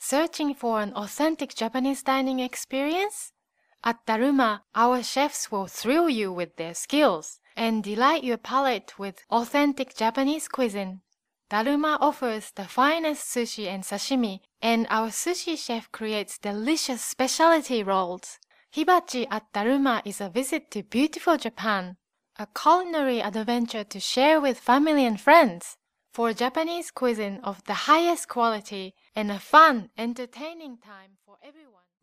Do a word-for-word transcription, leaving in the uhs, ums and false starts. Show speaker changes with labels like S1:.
S1: Searching for an authentic Japanese dining experience? At Daruma, our chefs will thrill you with their skills and delight your palate with authentic Japanese cuisine. Daruma offers the finest sushi and sashimi, and our sushi chef creates delicious specialty rolls. Hibachi at Daruma is a visit to beautiful Japan, a culinary adventure to share with family and friends. For Japanese cuisine of the highest quality and a fun, entertaining time for everyone.